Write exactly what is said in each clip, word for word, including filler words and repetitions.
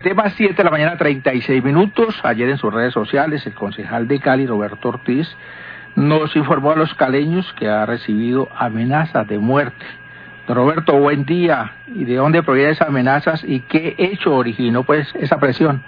Tema siete de la mañana, treinta y seis minutos. Ayer en sus redes sociales, el concejal de Cali, Roberto Ortiz, nos informó a los caleños que ha recibido amenazas de muerte. Don Roberto, buen día. ¿Y de dónde provienen esas amenazas y qué hecho originó pues esa presión?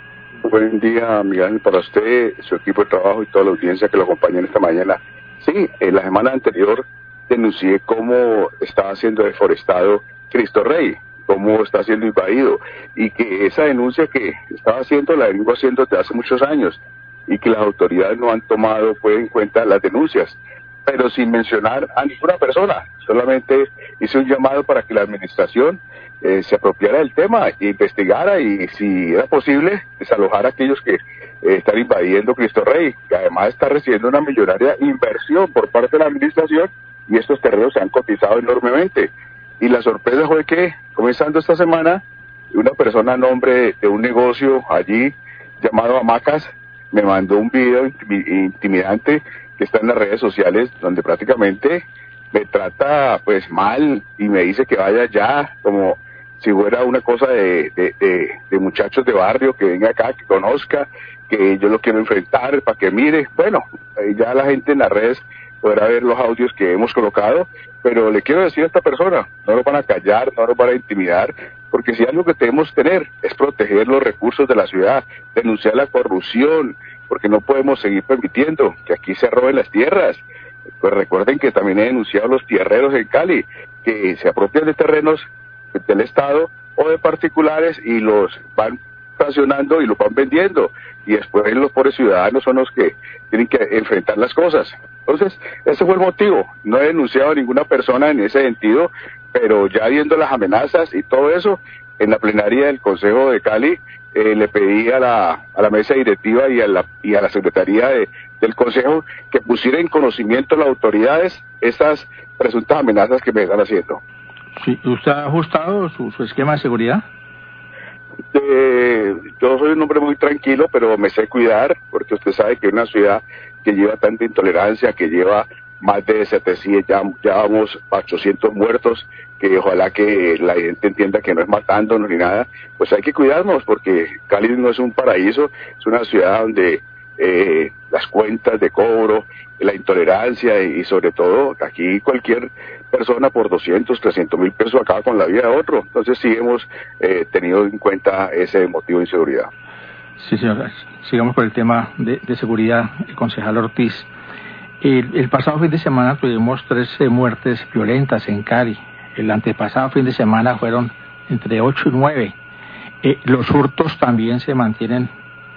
Buen día, Miguel, para usted, su equipo de trabajo y toda la audiencia que lo acompaña en esta mañana. Sí, en la semana anterior denuncié cómo estaba siendo deforestado Cristo Rey, cómo está siendo invadido, y que esa denuncia que estaba haciendo la vengo haciendo desde hace muchos años, y que las autoridades no han tomado pues, en cuenta las denuncias, pero sin mencionar a ninguna persona. Solamente hice un llamado para que la administración eh, se apropiara del tema e investigara, y si era posible, desalojar a aquellos que eh, están invadiendo Cristo Rey, que además está recibiendo una millonaria inversión por parte de la administración, y estos terrenos se han cotizado enormemente. Y la sorpresa fue que, comenzando esta semana, una persona a nombre de un negocio allí, llamado Hamacas, me mandó un video intimidante que está en las redes sociales, donde prácticamente me trata pues mal y me dice que vaya ya, como si fuera una cosa de, de, de, de muchachos de barrio, que venga acá, que conozca, que yo lo quiero enfrentar, para que mire. Bueno, ya la gente en las redes podrá ver los audios que hemos colocado, pero le quiero decir a esta persona, no nos van a callar, no nos van a intimidar, porque si algo que debemos tener es proteger los recursos de la ciudad, denunciar la corrupción, porque no podemos seguir permitiendo que aquí se roben las tierras. Pues recuerden que también he denunciado a los tierreros en Cali, que se apropian de terrenos del Estado o de particulares y los van fraccionando y los van vendiendo, y después los pobres ciudadanos son los que tienen que enfrentar las cosas. Entonces, ese fue el motivo. No he denunciado a ninguna persona en ese sentido, pero ya viendo las amenazas y todo eso, en la plenaria del Consejo de Cali, eh, le pedí a la, a la mesa directiva y a la, y a la secretaría de, del Consejo que pusiera en conocimiento a las autoridades esas presuntas amenazas que me están haciendo. Sí, ¿usted ha ajustado su, su esquema de seguridad? Eh, yo soy un hombre muy tranquilo, pero me sé cuidar, porque usted sabe que una ciudad que lleva tanta intolerancia, que lleva más de setecientos, ya, ya vamos a ochocientos muertos, que ojalá que la gente entienda que no es matándonos ni nada, pues hay que cuidarnos, porque Cali no es un paraíso, es una ciudad donde eh, las cuentas de cobro, la intolerancia y, y sobre todo aquí cualquier persona por doscientos, trescientos mil pesos acaba con la vida de otro. Entonces sí hemos eh, tenido en cuenta ese motivo de inseguridad. Sí, señor. Sigamos por el tema de, de seguridad, el concejal Ortiz. El, el pasado fin de semana tuvimos trece muertes violentas en Cali. El antepasado fin de semana fueron entre ocho y nueve. Eh, los hurtos también se mantienen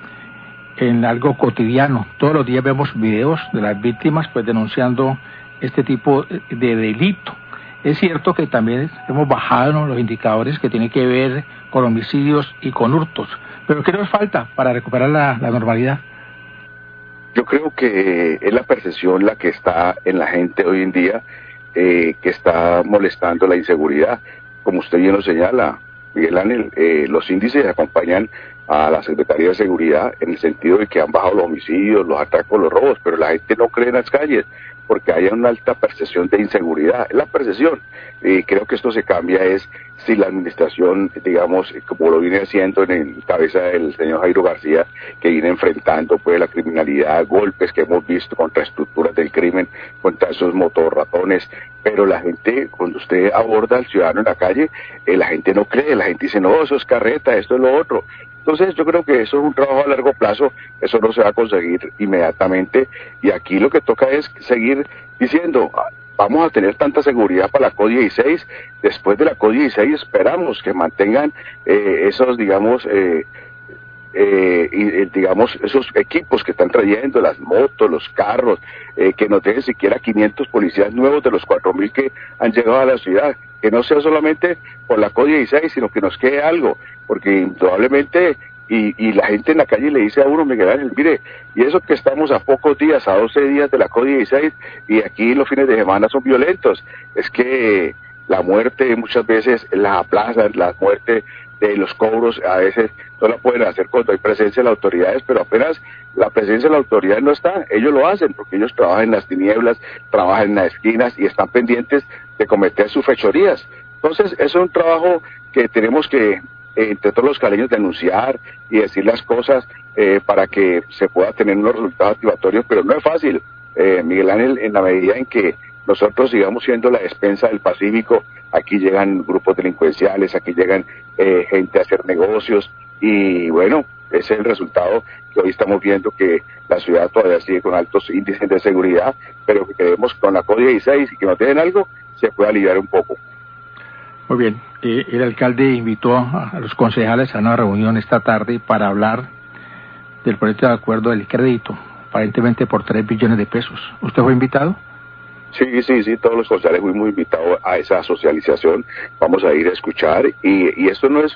en algo cotidiano. Todos los días vemos videos de las víctimas pues denunciando este tipo de delito. Es cierto que también hemos bajado, ¿no?, los indicadores que tienen que ver con homicidios y con hurtos. Pero ¿qué nos falta para recuperar la, la normalidad? Yo creo que es la percepción la que está en la gente hoy en día, eh, que está molestando la inseguridad. Como usted bien lo señala, Miguel Ángel, eh, los índices acompañan a la Secretaría de Seguridad en el sentido de que han bajado los homicidios, los atracos, los robos, pero la gente no cree en las calles porque hay una alta percepción de inseguridad. Es la percepción. Y creo que esto se cambia es si la administración, digamos, como lo viene haciendo en, en cabeza del señor Jairo García, que viene enfrentando pues la criminalidad, golpes que hemos visto contra estructuras del crimen, contra esos motorratones, pero la gente, cuando usted aborda al ciudadano en la calle, eh, la gente no cree, la gente dice, no, eso es carreta, esto es lo otro. Entonces yo creo que eso es un trabajo a largo plazo, eso no se va a conseguir inmediatamente, y aquí lo que toca es seguir diciendo, vamos a tener tanta seguridad para la C O dieciséis, después de la C O dieciséis esperamos que mantengan eh, esos, digamos, eh, eh, y, eh, digamos, esos equipos que están trayendo, las motos, los carros, eh, que nos dejen siquiera quinientos policías nuevos de los cuatro mil que han llegado a la ciudad, que no sea solamente por la C O dieciséis, sino que nos quede algo, porque indudablemente, y, y la gente en la calle le dice a uno, Miguel Ángel, mire, y eso que estamos a pocos días, a doce días de la C O dieciséis, y aquí los fines de semana son violentos, es que la muerte muchas veces la aplazan, la muerte de los cobros a veces no la pueden hacer cuando hay presencia de las autoridades, pero apenas la presencia de las autoridades no está, ellos lo hacen porque ellos trabajan en las tinieblas, trabajan en las esquinas y están pendientes de cometer sus fechorías. Entonces, eso es un trabajo que tenemos que eh, entre todos los caleños denunciar y decir las cosas eh, para que se pueda tener unos resultados activatorios, pero no es fácil, eh, Miguel Ángel, en la medida en que nosotros sigamos siendo la despensa del Pacífico. Aquí llegan grupos delincuenciales, aquí llegan eh, gente a hacer negocios y bueno, ese es el resultado que hoy estamos viendo, que la ciudad todavía sigue con altos índices de seguridad, pero que queremos con la C O dieciséis y que nos dejen algo, se puede aliviar un poco. Muy bien, eh, el alcalde invitó a, a los concejales a una reunión esta tarde para hablar del proyecto de acuerdo del crédito, aparentemente por tres billones de pesos. ¿Usted fue invitado? Sí, sí, sí, todos los concejales fuimos invitados a esa socialización, vamos a ir a escuchar, y, y esto no es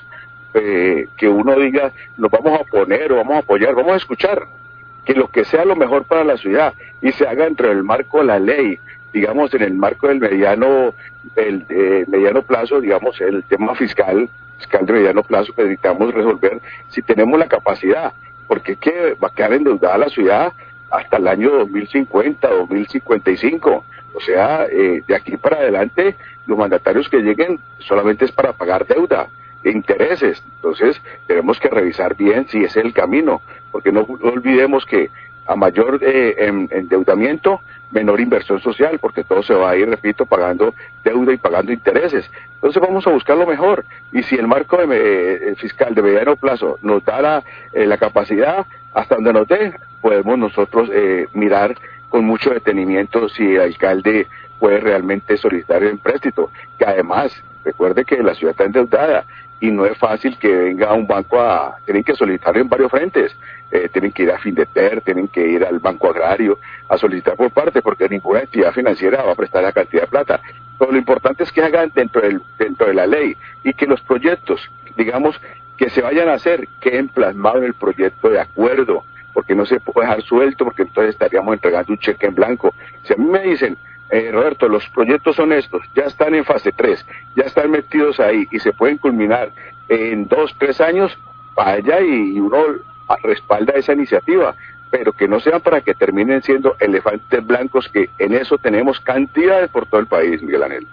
eh, que uno diga, nos vamos a oponer o vamos a apoyar, vamos a escuchar, que lo que sea lo mejor para la ciudad, y se haga dentro del marco de la ley, digamos, en el marco del mediano, el eh, mediano plazo, digamos, el tema fiscal, fiscal de mediano plazo que necesitamos resolver, si tenemos la capacidad, porque es que va a quedar endeudada la ciudad hasta el año dos mil cincuenta, dos mil cincuenta y cinco, o sea, eh, de aquí para adelante, los mandatarios que lleguen solamente es para pagar deuda, intereses, entonces tenemos que revisar bien si ese es el camino, porque no, no olvidemos que a mayor eh, en, endeudamiento, menor inversión social, porque todo se va a ir, repito, pagando deuda y pagando intereses. Entonces vamos a buscar lo mejor, y si el marco de, eh, fiscal de mediano plazo nos da la, eh, la capacidad, hasta donde nos dé, podemos nosotros eh, mirar con mucho detenimiento si el alcalde puede realmente solicitar el empréstito, que además, recuerde que la ciudad está endeudada, y no es fácil que venga un banco a... tienen que solicitar en varios frentes, eh, tienen que ir a Findeter, tienen que ir al Banco Agrario a solicitar por parte, porque ninguna entidad financiera va a prestar la cantidad de plata. Pero lo importante es que hagan dentro del, dentro de la ley, y que los proyectos, digamos, que se vayan a hacer, queden plasmados en el proyecto de acuerdo, porque no se puede dejar suelto, porque entonces estaríamos entregando un cheque en blanco. Si a mí me dicen, Eh, Roberto, los proyectos son estos, ya están en fase tres, ya están metidos ahí y se pueden culminar en dos, tres años, vaya y uno respalda esa iniciativa, pero que no sean para que terminen siendo elefantes blancos, que en eso tenemos cantidades por todo el país, Miguel Ángel.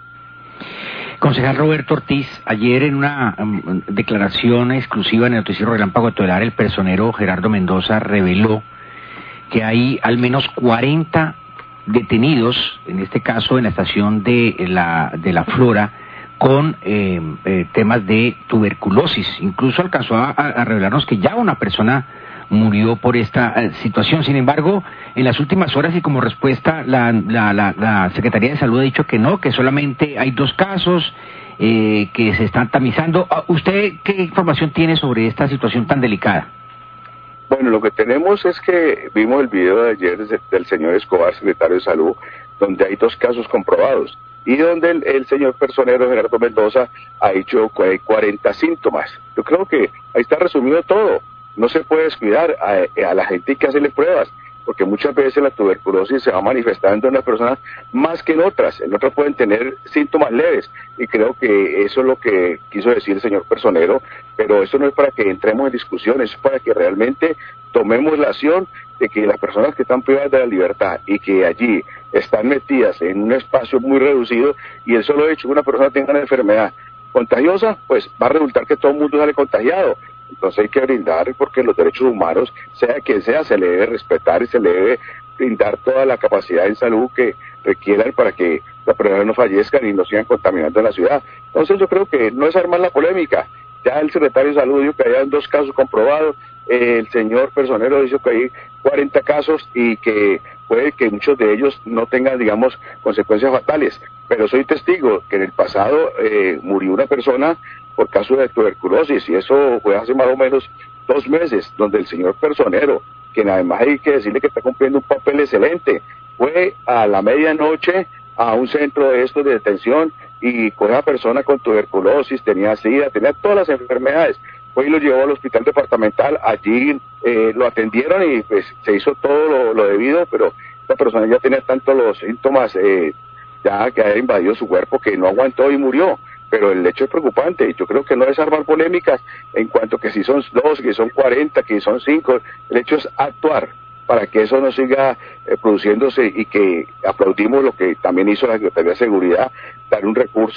Concejal Roberto Ortiz, ayer en una um, declaración exclusiva en el noticiero Relámpago de Todelar, el personero Gerardo Mendoza reveló que hay al menos cuarenta detenidos, en este caso en la estación de la de la Flora, con eh, eh, temas de tuberculosis. Incluso alcanzó a, a revelarnos que ya una persona murió por esta eh, situación. Sin embargo, en las últimas horas y como respuesta, la, la, la, la Secretaría de Salud ha dicho que no, que solamente hay dos casos eh, que se están tamizando. ¿Usted qué información tiene sobre esta situación tan delicada? Bueno, lo que tenemos es que vimos el video de ayer del señor Escobar, secretario de Salud, donde hay dos casos comprobados y donde el, el señor personero Gerardo Mendoza ha dicho que hay cuarenta síntomas. Yo creo que ahí está resumido todo. No se puede descuidar a, a la gente, hay que hacerle pruebas, porque muchas veces la tuberculosis se va manifestando en las personas más que en otras. En otras pueden tener síntomas leves, y creo que eso es lo que quiso decir el señor personero, pero eso no es para que entremos en discusiones, es para que realmente tomemos la acción de que las personas que están privadas de la libertad y que allí están metidas en un espacio muy reducido, y el solo hecho que una persona tenga una enfermedad contagiosa, pues va a resultar que todo el mundo sale contagiado. Entonces hay que brindar, porque los derechos humanos, sea quien sea, se le debe respetar y se le debe brindar toda la capacidad en salud que requieran para que las personas no fallezcan y no sigan contaminando en la ciudad. Entonces yo creo que no es armar la polémica. Ya el secretario de Salud dijo que hay dos casos comprobados, eh, el señor personero dijo que hay cuarenta casos y que puede que muchos de ellos no tengan, digamos, consecuencias fatales. Pero soy testigo que en el pasado eh, murió una persona por caso de tuberculosis, y eso fue hace más o menos dos meses, donde el señor personero, quien además hay que decirle que está cumpliendo un papel excelente, fue a la medianoche a un centro de estos de detención y con una persona con tuberculosis, tenía sida, tenía todas las enfermedades, fue y lo llevó al hospital departamental, allí eh, lo atendieron y pues se hizo todo lo, lo debido, pero esta persona ya tenía tantos los síntomas eh, ya que había invadido su cuerpo que no aguantó y murió. Pero el hecho es preocupante. Yo creo que no es armar polémicas en cuanto que si son dos, que son cuarenta, que son cinco. El hecho es actuar para que eso no siga eh, produciéndose, y que aplaudimos lo que también hizo la Secretaría de Seguridad, dar un recurso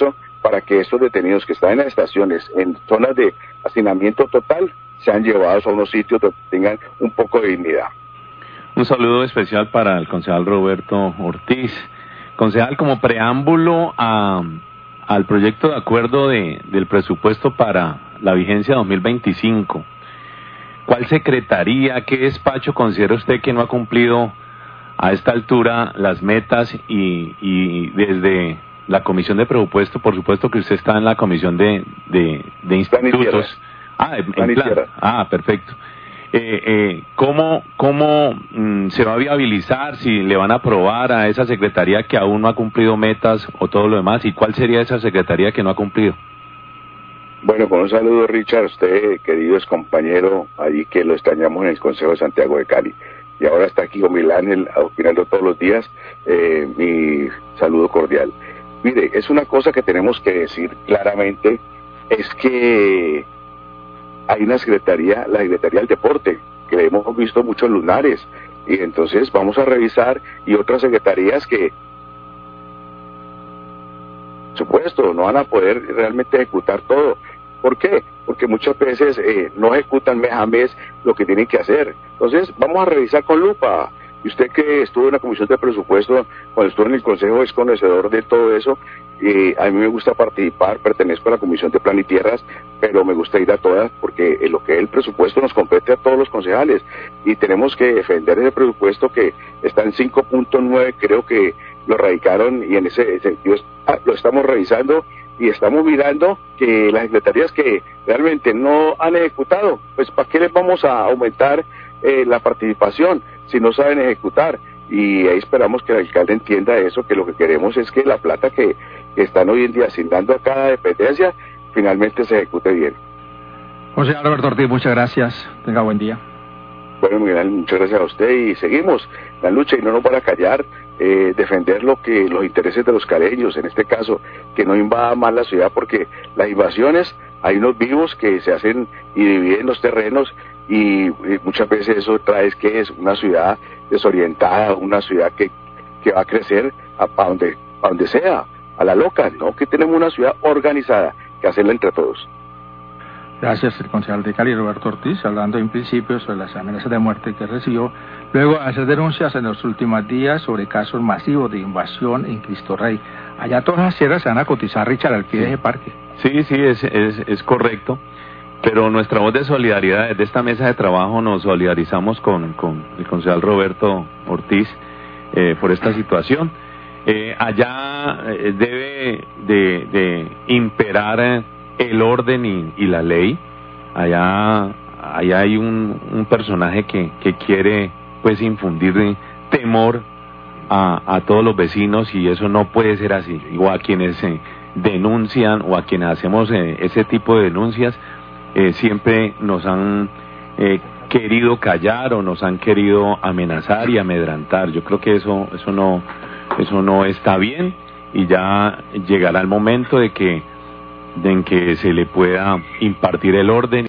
para que estos detenidos que están en las estaciones, en zonas de hacinamiento total, sean llevados a unos sitios donde tengan un poco de dignidad. Un saludo especial para el concejal Roberto Ortiz. Concejal, como preámbulo a, al proyecto de acuerdo de, del presupuesto para la vigencia dos mil veinticinco, ¿cuál secretaría, qué despacho considera usted que no ha cumplido a esta altura las metas y, y desde la comisión de presupuesto, por supuesto que usted está en la comisión de, de, de institutos? Ah, en plan. Ah, perfecto. Eh, eh, ¿Cómo, cómo mmm, se va a viabilizar, si le van a aprobar a esa secretaría que aún no ha cumplido metas o todo lo demás? ¿Y cuál sería esa secretaría que no ha cumplido? Bueno, con un saludo, Richard, a usted, querido ex compañero, allí que lo extrañamos en el Consejo de Santiago de Cali. Y ahora está aquí con Milán, opinando todos los días, eh, mi saludo cordial. Mire, es una cosa que tenemos que decir claramente, es que hay una secretaría, la Secretaría del Deporte, que hemos visto muchos lunares, y entonces vamos a revisar, y otras secretarías que, por supuesto, no van a poder realmente ejecutar todo. ¿Por qué? Porque muchas veces eh, no ejecutan mes a mes lo que tienen que hacer. Entonces, vamos a revisar con lupa. Y usted que estuvo en la comisión de presupuesto, cuando estuvo en el consejo, es conocedor de todo eso. Y a mí me gusta participar, pertenezco a la comisión de plan y tierras, pero me gusta ir a todas porque en lo que es el presupuesto nos compete a todos los concejales. Y tenemos que defender ese presupuesto que está en cinco punto nueve, creo que lo radicaron, y en ese sentido lo estamos revisando y estamos mirando que las secretarías que realmente no han ejecutado, pues ¿para qué les vamos a aumentar eh, la participación si no saben ejecutar? Y ahí esperamos que el alcalde entienda eso, que lo que queremos es que la plata que, que están hoy en día asignando a cada dependencia finalmente se ejecute bien. José Roberto Ortiz, muchas gracias, tenga buen día. Bueno, Miguel, muchas gracias a usted, y seguimos la lucha y no nos van a callar, eh, defender lo que los intereses de los caleños, en este caso, que no invada más la ciudad, porque las invasiones, hay unos vivos que se hacen y dividen los terrenos, y, y muchas veces eso trae que es una ciudad desorientada, una ciudad que, que va a crecer a, a, donde, a donde sea, a la loca, ¿no? Que tenemos una ciudad organizada, que hacerla entre todos. Gracias, el concejal de Cali, Roberto Ortiz, hablando en principio sobre las amenazas de muerte que recibió luego de hacer denuncias en los últimos días sobre casos masivos de invasión en Cristo Rey. Allá todas las sierras se van a cotizar, Richard, al pie de ese parque. Sí, sí, es, es, es correcto, pero nuestra voz de solidaridad, desde esta mesa de trabajo nos solidarizamos con, con el concejal Roberto Ortiz eh, por esta situación. Eh, allá eh, debe de, de imperar eh, el orden y, y la ley. Allá, allá hay un, un personaje que, que quiere pues infundir temor a, a todos los vecinos, y eso no puede ser así. O a quienes eh, denuncian o a quienes hacemos eh, ese tipo de denuncias, eh, siempre nos han eh, querido callar o nos han querido amenazar y amedrantar. Yo creo que eso, eso no, eso no está bien, y ya llegará el momento de que en que se le pueda impartir el orden.